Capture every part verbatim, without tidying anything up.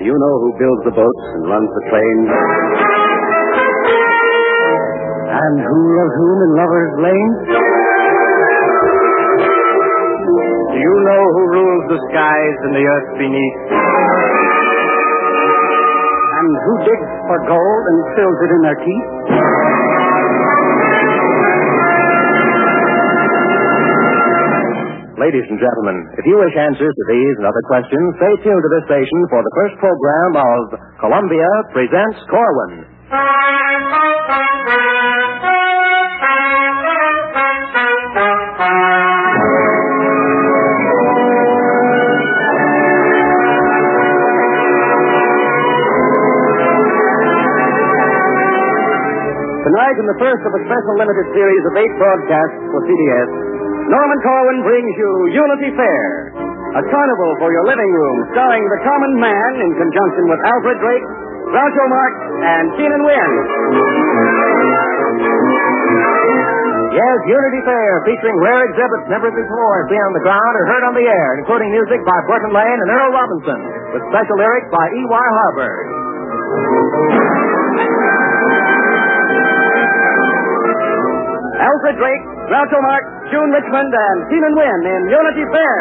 Do you know who builds the boats and runs the trains? And who loves whom in lovers' lanes? Do you know who rules the skies and the earth beneath? And who digs for gold and fills it in their teeth? Ladies and gentlemen, if you wish answers to these and other questions, stay tuned to this station for the first program of Columbia Presents Corwin. Tonight, in the first of a special limited series of eight broadcasts for C B S, Norman Corwin brings you Unity Fair, a carnival for your living room, starring the common man in conjunction with Alfred Drake, Groucho Marx, and Keenan Wynn. Yes, Unity Fair, featuring rare exhibits never before seen on the ground or heard on the air, including music by Burton Lane and Earl Robinson, with special lyrics by E Y Harburg. Alfred Drake, Groucho Marx, June Richmond, and Keenan Wynn in Unity Fair.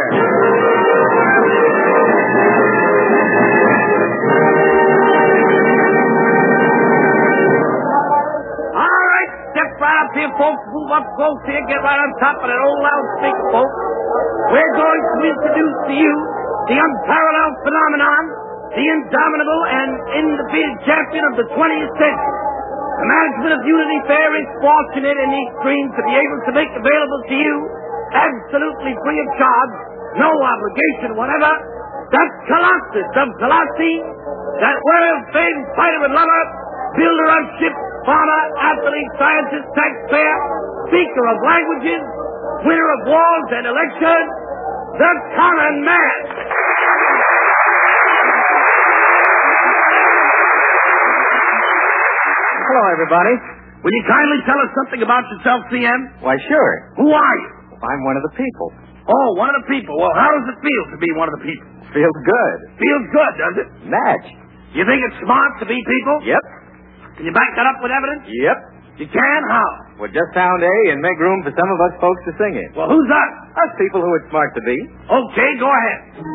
All right, step right up here, folks. Move up close here. Get right on top of that old loudspeaker, folks. We're going to introduce to you the unparalleled phenomenon, the indomitable and undefeated champion of the twentieth century. The management of Unity Fair is fortunate in the extreme to be able to make available to you, absolutely free of charge, no obligation whatever, that Colossus of Colossi, that world-famed fighter and lover, builder of ships, farmer, athlete, scientist, taxpayer, speaker of languages, winner of wars and elections, the common man. Hello, everybody. Will you kindly tell us something about yourself, C M? Why, sure. Who are you? I'm one of the people. Oh, one of the people. Well, how does it feel to be one of the people? Feels good. Feels good, does it? Match. You think it's smart to be people? Yep. Can you back that up with evidence? Yep. You can? How? Well, just sound A and make room for some of us folks to sing it. Well, who's us? Us people who it's smart to be. Okay, go ahead.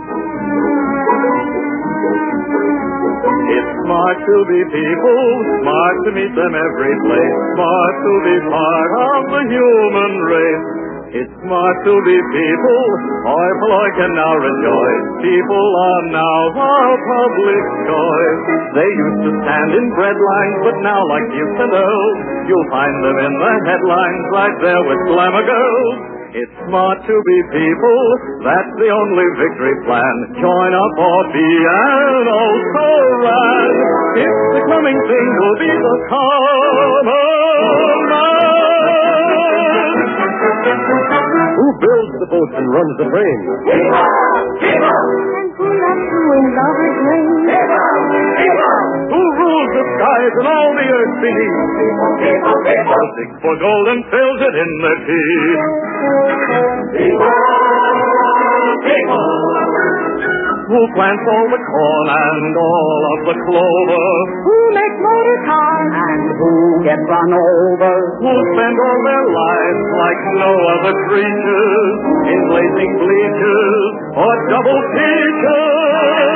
It's smart to be people, smart to meet them every place, smart to be part of the human race. It's smart to be people, joyful I can now rejoice. People are now our public choice. They used to stand in bread lines, but now like youth and earls, you'll find them in the headlines right there with glamour girls. It's smart to be people, that's the only victory plan. Join up or be an also ran. It's the coming thing will be the common man. Who builds the boats and runs the trains? People! People! And who loves who in lovers' lanes? People! People! Who rules the skies and all the earth beneath? People! People! People! Dig for gold and fills it in their teeth. People! People! Who plants all the corn and all of the clover? Who make motor cars? And who get run over? Who spend all their lives like no other creatures in blazing bleachers or double features?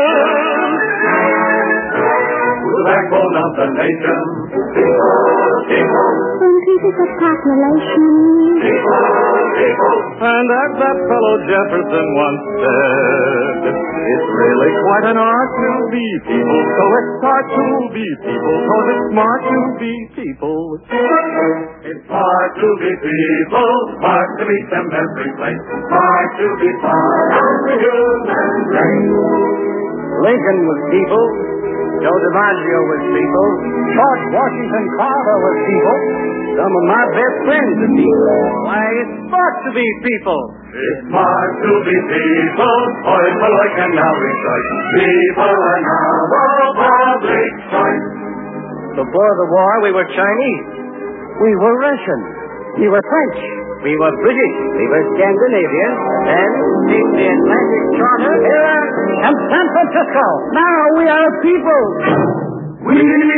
The backbone of the nation. People, people. When people of population. People, people. And as that fellow Jefferson once said, it's really quite an art to be people, so it's smart to be people, cause it's smart to be people. It's smart to be people, smart to meet them every place, smart to be part of the human race. Lincoln was people. Joe DiMaggio was people. George Washington Carver was people. Some of my best friends are people. Why, it's smart to be people. It's smart to be people, joyful I can now rejoice. People are now our public choice. Before the war, we were Chinese. We were Russian. We were French. We were British. We were Scandinavian. Then came the Atlantic Charter era and San Francisco. Now we are a people. We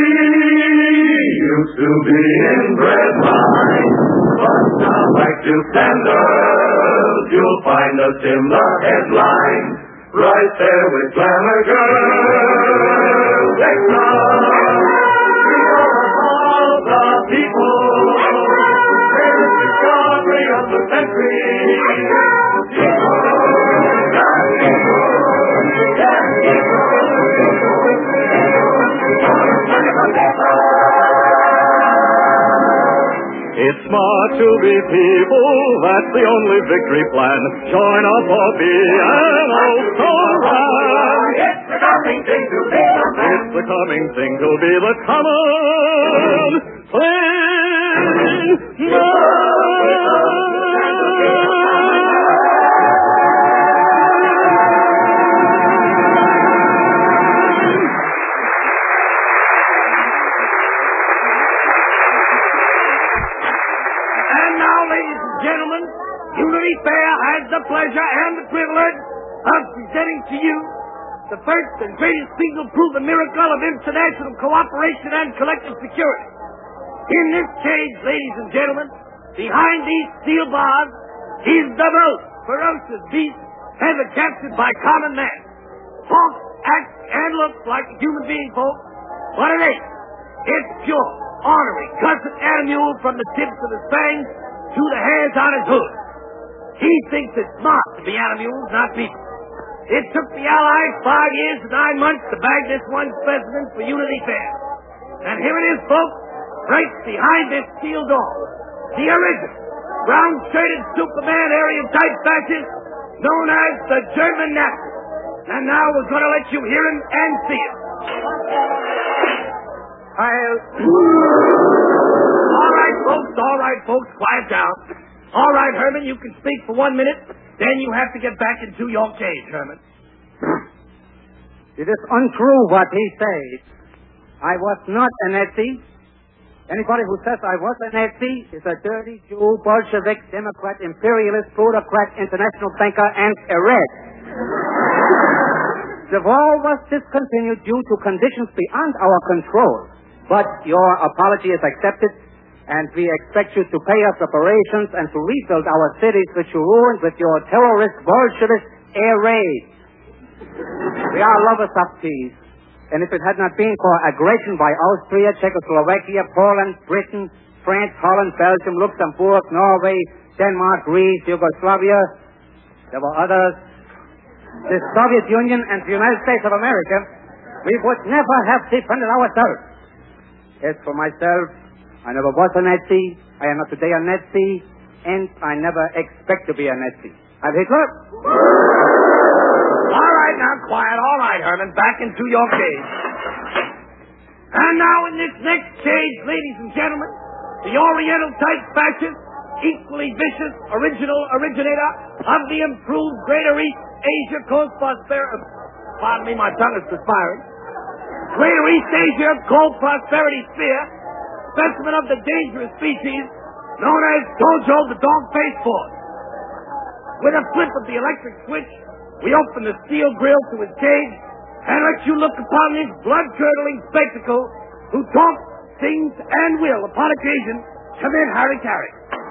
used to be inbred minds, but now back to standards. You'll find us in the headlines, right there with glamour girls. Next time, we are all the people. Greatest discovery of the century. People, not people, yes, people. It's smart to be people, that's the only victory plan. Join us or be an old soldier. It's the coming thing to be the man. It's the coming thing to be the common thing. Unity Fair has the pleasure and the privilege of presenting to you the first and greatest single-proven miracle of international cooperation and collective security. In this cage, ladies and gentlemen, behind these steel bars is the most ferocious beast ever captured by common man. Talks, acts, and looks like a human being, folks, but it ain't. It's pure, ornery, cussed animal from the tips of his fangs to the hairs on his hood. He thinks it's smart to be animals, not people. It took the Allies five years and nine months to bag this one specimen for Unity Fair. And here it is, folks, right behind this steel door. The original, brown-shirted Superman area-type fascist known as the German Nazi. And now we're going to let you hear him and see him. I'll... All right, folks, all right, folks, quiet down. All right, Herman, you can speak for one minute. Then you have to get back into your cage, Herman. It is untrue what he says. I was not a Nazi. Anybody who says I was a Nazi is a dirty Jew, Bolshevik, Democrat, imperialist, plutocrat, international banker, and a red. The war was discontinued due to conditions beyond our control. But your apology is accepted. And we expect you to pay us reparations and to rebuild our cities which you ruined with your terrorist Bolshevist air raids. We are lovers of peace. And if it had not been for aggression by Austria, Czechoslovakia, Poland, Britain, France, Holland, Belgium, Luxembourg, Norway, Denmark, Greece, Yugoslavia, there were others, the Soviet Union and the United States of America, we would never have defended ourselves. As for myself, I never was a Nazi, I am not today a Nazi, and I never expect to be a Nazi. Have Hitler? All right, now, quiet. All right, Herman, back into your cage. And now in this next cage, ladies and gentlemen, the Oriental-type fascist, equally vicious, original originator of the improved Greater East Asia Coast Prosperity... Pardon me, my tongue is perspiring. Greater East Asia Cold Prosperity Sphere, specimen of the dangerous species known as Dojo the Dog-Faced Force. With a flip of the electric switch, we open the steel grill to his cage and let you look upon this blood-curdling spectacle who talks, sings, and will, upon occasion, commit harry-carry.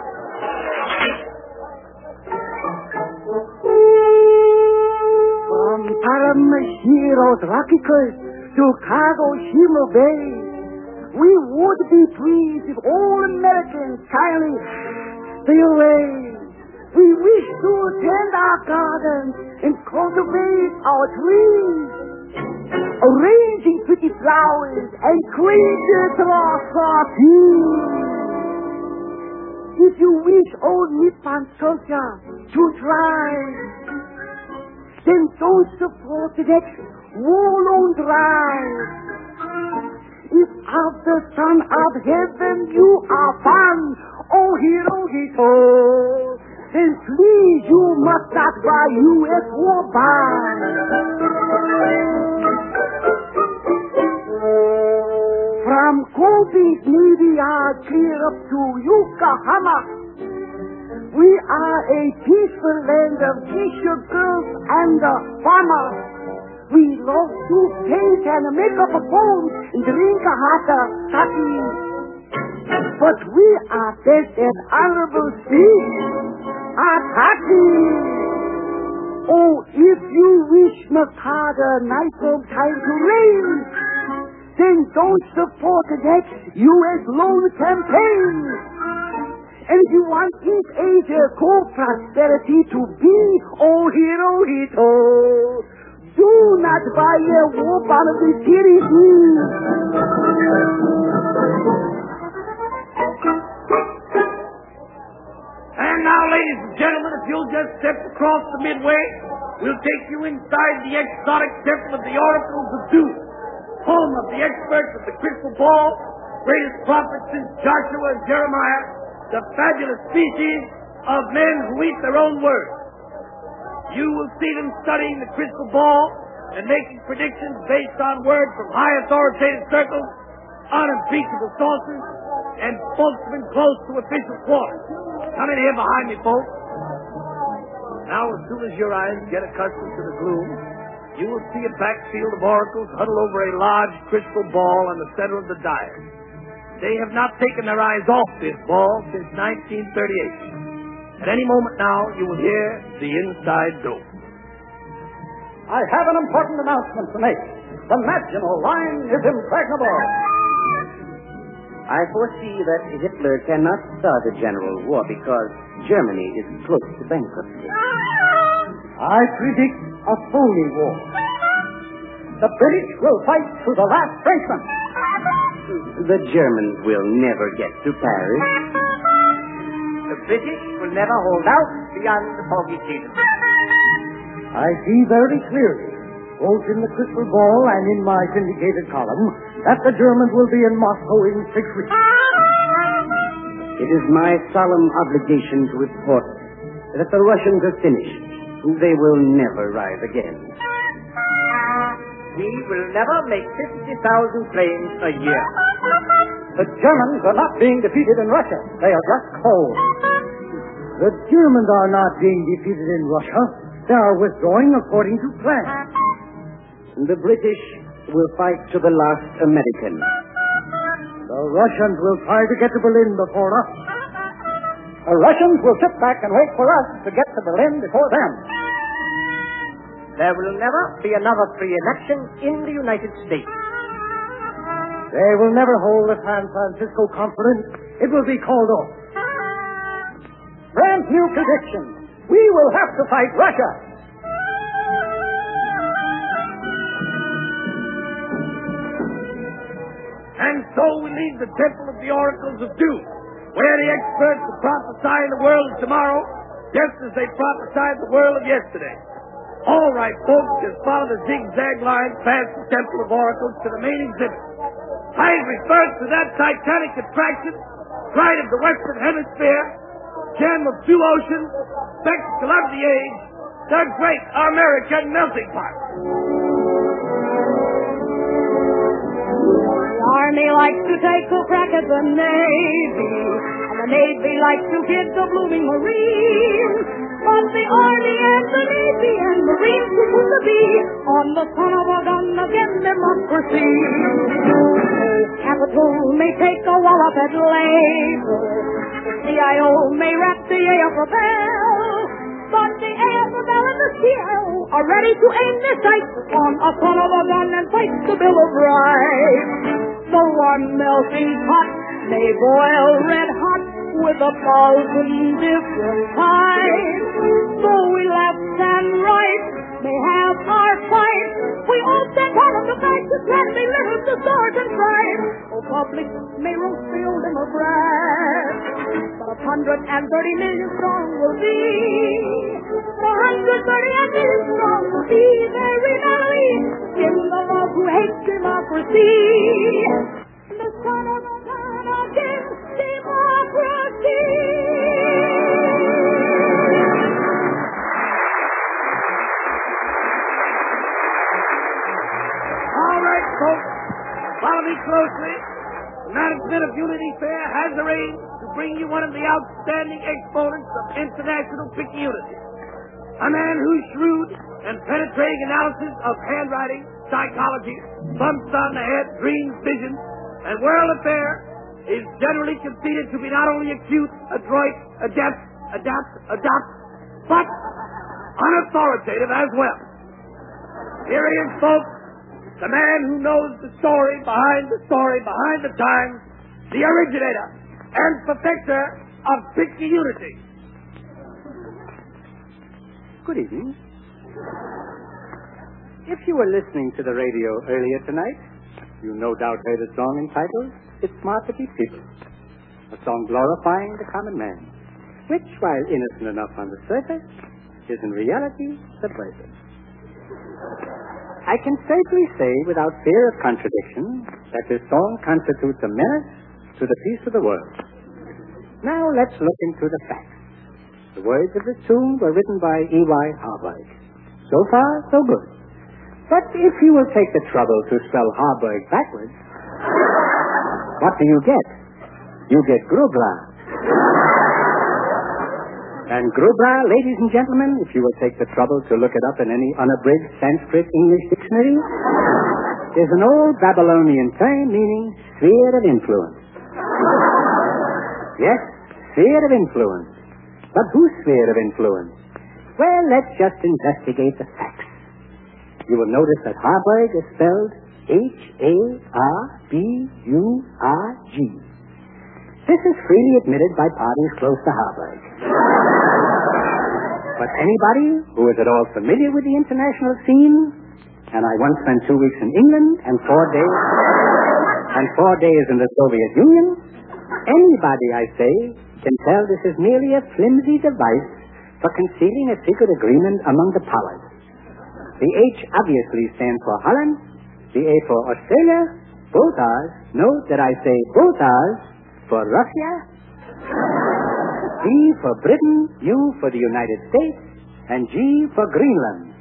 From Paramashiro's Rocky Coast to Kagoshima Bay, we would be pleased if all Americans kindly stay away. We wish to tend our gardens and cultivate our trees, arranging pretty flowers and creatures of our parties. If you wish old Nippon culture to thrive, then don't support the next war-long drive. If of the Son of Heaven you are fond, oh hero, hero, then please you must not buy U S war bonds. From Kobe's Navy Yard clear up to Yokohama, We are a peaceful land of teacher girls and uh, farmers. We love to paint and make up a phone and drink a hot uh, coffee. But we are best at honorable speech. A coffee. Oh, if you wish McCard a nice long time to reign, then don't support the next U S loan campaign. And if you want East Asia co-prosperity to be oh hero hito, do not buy a war bond of the series. And now, ladies and gentlemen, if you'll just step across the midway, we'll take you inside the exotic temple of the oracles of doom, home of the experts of the crystal ball, greatest prophets since Joshua and Jeremiah, the fabulous species of men who eat their own words. You will see them studying the crystal ball and making predictions based on words from high authoritative circles, unimpeachable sources, and spokesmen close to official quarters. Come in here behind me, folks. Now, as soon as your eyes get accustomed to the gloom, you will see a backfield of oracles huddled over a large crystal ball in the center of the dial. They have not taken their eyes off this ball since nineteen thirty-eight. At any moment now, you will hear the inside door. I have an important announcement to make. The Maginot Line is impregnable. I foresee that Hitler cannot start a general war because Germany is close to bankruptcy. I predict a phony war. The British will fight to the last Frenchman. The Germans will never get to Paris. The British will never hold out beyond the foggy season. I see very clearly, both in the crystal ball and in my syndicated column, that the Germans will be in Moscow in six weeks. It is my solemn obligation to report that the Russians are finished. They will never rise again. We will never make fifty thousand planes a year. The Germans are not being defeated in Russia. They are just cold. The Germans are not being defeated in Russia. They are withdrawing according to plan. The British will fight to the last American. The Russians will try to get to Berlin before us. The Russians will sit back and wait for us to get to Berlin before them. There will never be another free election in the United States. They will never hold the San Francisco Conference. It will be called off. Brand new prediction. We will have to fight Russia. And so we leave the temple of the oracles of doom, where the experts will prophesy the world of tomorrow, just as they prophesied the world of yesterday. All right, folks, just follow the zigzag line past the temple of oracles to the main exhibit. I refer to that titanic attraction, pride of the Western Hemisphere, gem of two oceans, spectacle of the age, the great American melting pot. The Army likes to take a crack at the Navy, and the Navy likes to hit the blooming Marines. But the Army and the Navy and Marines seem to be on the son of a gun against democracy. Capital may take a wallop at labor, the C I O may wrap the A F L, but the A F L and the C I O are ready to aim their sights on a son of a gun and fight the Bill of Rights. So our melting pot may boil red hot with a thousand different kinds. So we left and right may have our fight. We all stand out of the fight to try to live the sword and pride. Oh, public may roast the old Democrat, but a hundred and thirty million strong will be. A hundred thirty million strong will be very lonely in the love who hates democracy. The son of a gun against democracy. All right, folks, follow me closely. The management of Unity Fair has arranged to bring you one of the outstanding exponents of international picayunity. A man whose shrewd and penetrating analysis of handwriting, psychology, bumps on the head, dreams, visions, and world affairs is generally conceded to be not only acute, adroit, adept, adapt, adopt, but unauthoritative as well. Here he is, folks, the man who knows the story behind the story behind the times, the originator and perfecter of picayunity. Good evening. If you were listening to the radio earlier tonight, you no doubt heard a song entitled It's Smart to Be People, a song glorifying the common man, which, while innocent enough on the surface, is in reality subversive. I can safely say without fear of contradiction that this song constitutes a menace to the peace of the world. Now let's look into the facts. The words of this tune were written by E Y Harburg. So far, so good. But if you will take the trouble to spell Harburg backwards, what do you get? You get Grubla. And Grubla, ladies and gentlemen, if you will take the trouble to look it up in any unabridged Sanskrit English dictionary, is an old Babylonian term meaning sphere of influence. Yes, sphere of influence. But whose sphere of influence? Well, let's just investigate the facts. You will notice that Harburg is spelled H A R B U R G. This is freely admitted by parties close to Harburg. But anybody who is at all familiar with the international scene, and I once spent two weeks in England and four days and four days in the Soviet Union, anybody, I say, can tell this is merely a flimsy device for concealing a secret agreement among the powers. The H obviously stands for Holland, the A for Australia, both R's. Note that I say both R's for Russia, B for Britain, U for the United States, and G for Greenland.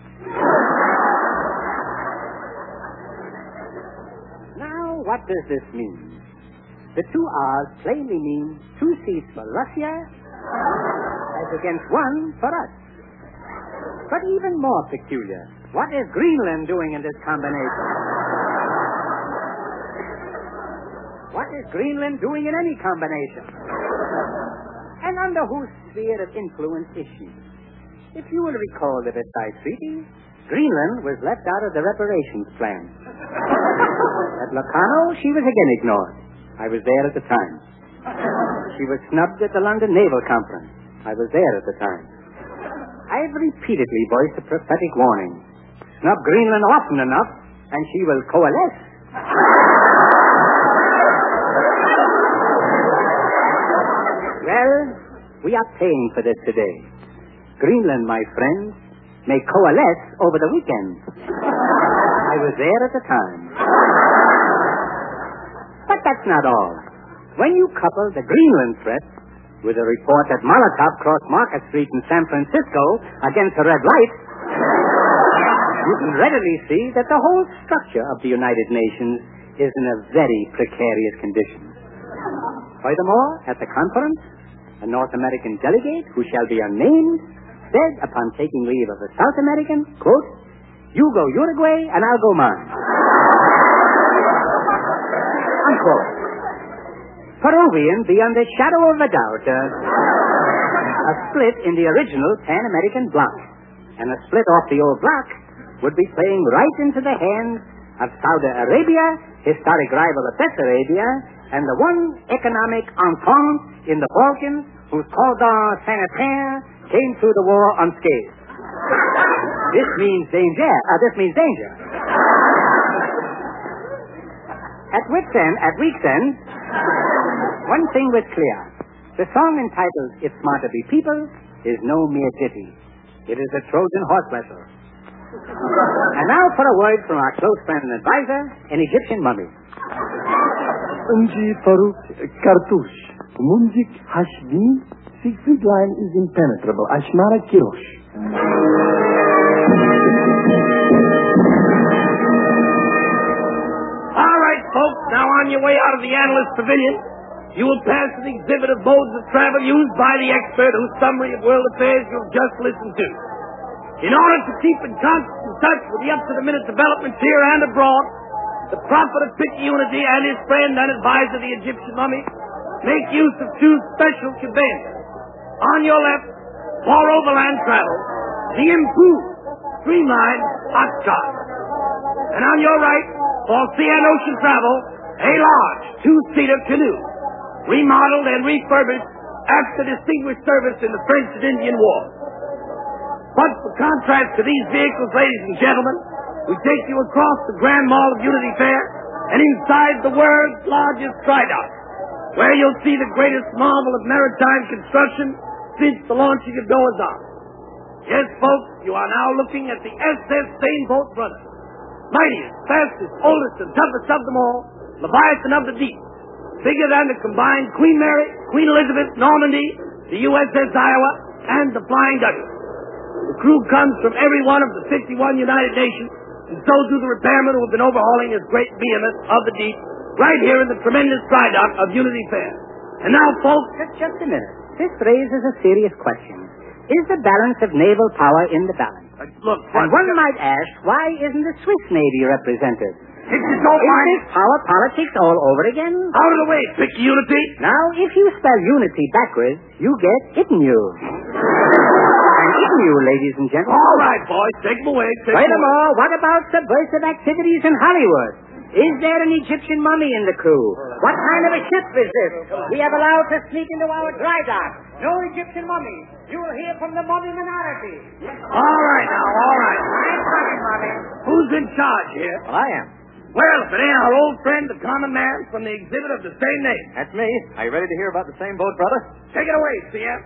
Now, what does this mean? The two R's plainly mean two seats for Russia as against one for us. But even more peculiar, what is Greenland doing in this combination? What is Greenland doing in any combination? And under whose sphere of influence is she? If you will recall the Versailles Treaty, Greenland was left out of the reparations plan. At Locarno, she was again ignored. I was there at the time. She was snubbed at the London Naval Conference. I was there at the time. I have repeatedly voiced a prophetic warning. Snub Greenland often enough, and she will coalesce. Well, we are paying for this today. Greenland, my friends, may coalesce over the weekend. I was there at the time. But that's not all. When you couple the Greenland threat with a report that Molotov crossed Market Street in San Francisco against a red light, you can readily see that the whole structure of the United Nations is in a very precarious condition. Furthermore, at the conference, a North American delegate, who shall be unnamed, said upon taking leave of a South American, quote, "You go Uruguay and I'll go mine." Unquote. Peruvian, beyond the shadow of a doubt, uh, a split in the original Pan-American bloc, and a split off the old bloc would be playing right into the hands of Saudi Arabia, historic rival of Bessarabia, and the one economic entente in the Balkans whose cordon sanitaire came through the war unscathed. This means danger. Uh, this means danger. At wit's end, at week's end, one thing was clear. The song entitled "It's Smart to Be People" is no mere ditty. It is a Trojan horse wrestle. And now for a word from our close friend and advisor, an Egyptian mummy. Unji Farooq Kartush. Munjik Hashmi. Siegfried line is impenetrable. Ashmara Kirosh. All right, folks, now on your way out of the analyst pavilion, you will pass an exhibit of modes of travel used by the expert whose summary of world affairs you've just listened to. In order to keep in constant touch with the up-to-the-minute developments here and abroad, the prophet of Picayunity and his friend and advisor, the Egyptian mummy, make use of two special conveyances. On your left, for overland travel, the improved, streamlined ox cart. And on your right, for sea and ocean travel, a large two-seater canoe, remodeled and refurbished after distinguished service in the French and Indian War. But for contrast to these vehicles, ladies and gentlemen, we take you across the Grand Mall of Unity Fair and inside the world's largest dry dock, where you'll see the greatest marvel of maritime construction since the launching of Noah's Ark. Yes, folks, you are now looking at the S S Sailboat Runner, mightiest, fastest, oldest, and toughest of them all, Leviathan of the Deep, bigger than the combined Queen Mary, Queen Elizabeth, Normandy, the U S S Iowa, and the Flying Dutchess. The crew comes from every one of the fifty-one United Nations, and so do the repairmen who have been overhauling this great behemoth of the deep right here in the tremendous dry dock of Unity Fair. And now, folks... Just, just a minute. This raises a serious question. Is the balance of naval power in the balance? Uh, look, and one might ask, why isn't the Swiss Navy represented? If you don't Is mind... this power politics all over again? Out of the way, Picayunity. Now, if you spell unity backwards, you get Itinu. And Itinu, ladies and gentlemen. All right, boys, take them away. Take them Furthermore, what about subversive activities in Hollywood? Is there an Egyptian mummy in the crew? What kind of a ship is this? We have allowed to sneak into our dry dock. No Egyptian mummy. You will hear from the mummy minority. All right, now, all right. I'm coming, mummy. Who's in charge here? Well, I am. Well, if it ain't our old friend, the common man, from the exhibit of the same name. That's me. Are you ready to hear about the same boat, brother? Take it away, C F.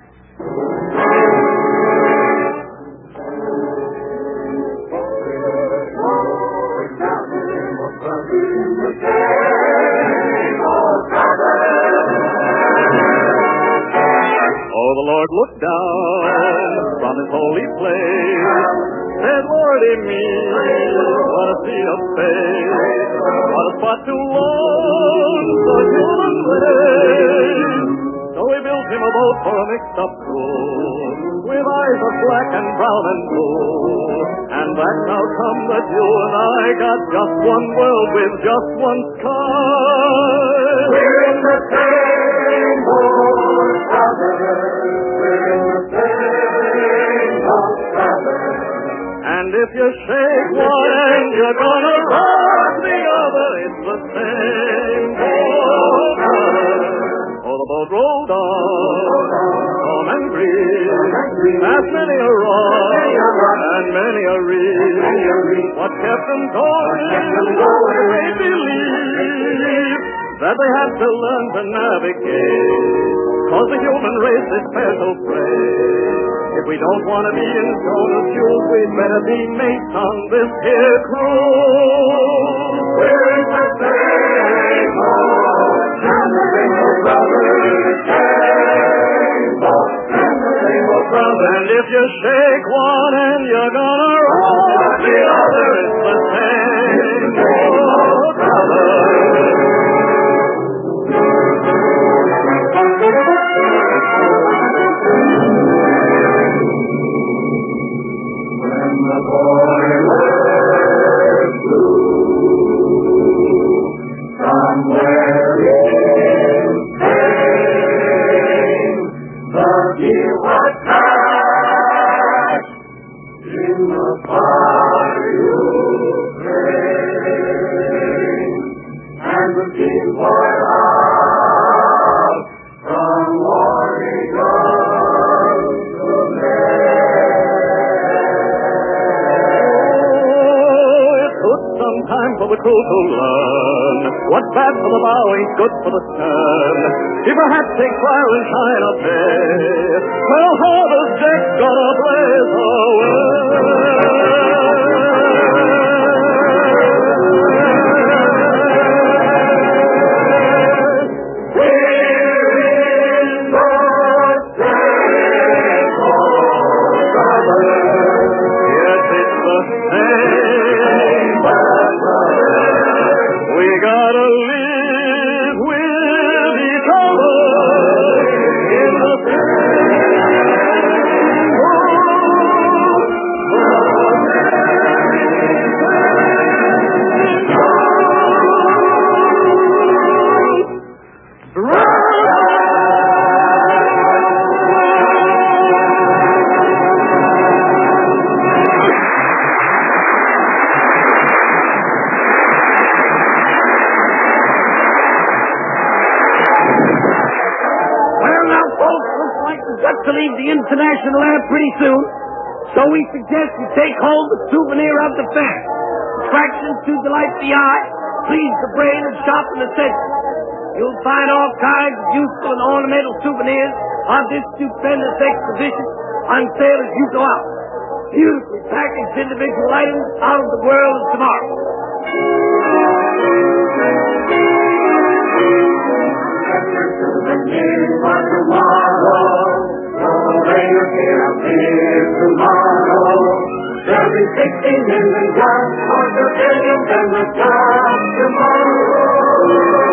Oh, the Lord looked down from his holy place, said, Lordy me, what a sea of faith, what a spot to launch the human race. So he built him a boat for a mixed-up crew, with eyes of black and brown and blue. And that's how come that you and I got just one world with just one sky. We're in the same boat, brother. We're in the same boat, brother. And if you shake one end, you're gonna rock the other. It's the same boat, brother. Oh, the boat rolled on, calm and breeze, past many a rock, and many a reef. What kept them going, they believe that they had to learn to navigate, cause the human race is special prey. If we don't want to be in Jonah's shoes, we'd better be mates on this here cruise. We're in the same boat, and the rainbow brothers, same boat, and the rainbow brothers. And if you shake one and you're gonna rock the other, it's the same boat, brothers. When the boy was blue, somewhere in Spain, but he was cast in the far Ukraine, and the king was out from Oregon to time for the crew to learn what's bad for the bow ain't good for the stern. If a hat takes fire and shine up there, well, harbor's deck's gonna blaze away. We gotta live with each other. to leave the International Air pretty soon, so we suggest you take home the souvenir of the fair. Attractions to delight the eye, please the brain, and sharpen the senses. You'll find all kinds of useful and ornamental souvenirs of this stupendous exhibition on sale as you go out. Beautifully packaged individual items out of the world of tomorrow. Souvenirs for tomorrow. No way of here up here tomorrow. There'll be sixteen million jobs for the billions and the jobs tomorrow.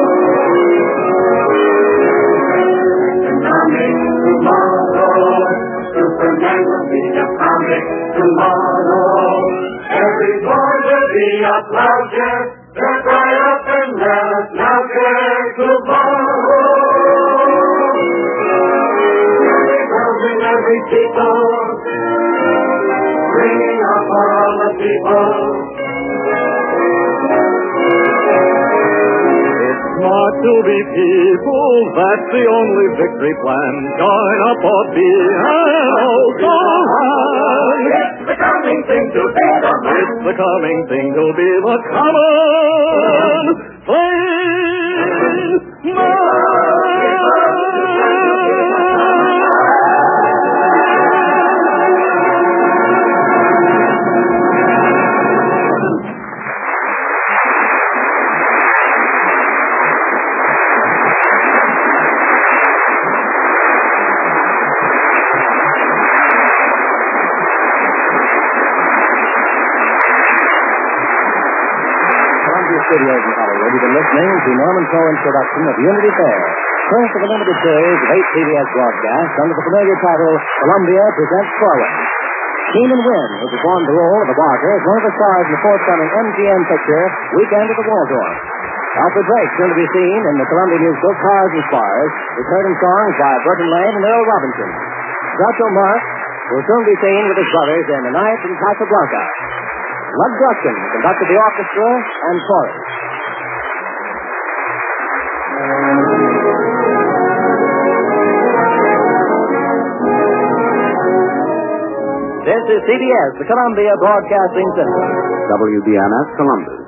Economic tomorrow. Superman will be a comic tomorrow. Every boy will be a ploucher. They'll cry up and let us now care tomorrow. Every girl in every people, bringing up for all the people. It's smart to be people, that's the only victory plan. Join up or be an old It's the coming thing to be the man. It's the coming thing to be the common plain Studios in Hollywood, you've been listening to Norman Cohen's production of Unity Fair, first of a limited series of eight P B S broadcasts under the familiar title Columbia Presents Corwin. Keenan Wynn, who performed the role of the barker, is one of the stars in the forthcoming M G M picture Weekend at the Waldorf. Alfred Drake's going to be seen in the Columbia musical Cars and Spars, with certain songs by Burton Lane and Earl Robinson. Groucho Marx will soon be seen with his brothers in The Night in Casablanca. Lud Gluskin conducted the orchestra and chorus. This is C B S, the Columbia Broadcasting System. W B M S Columbus.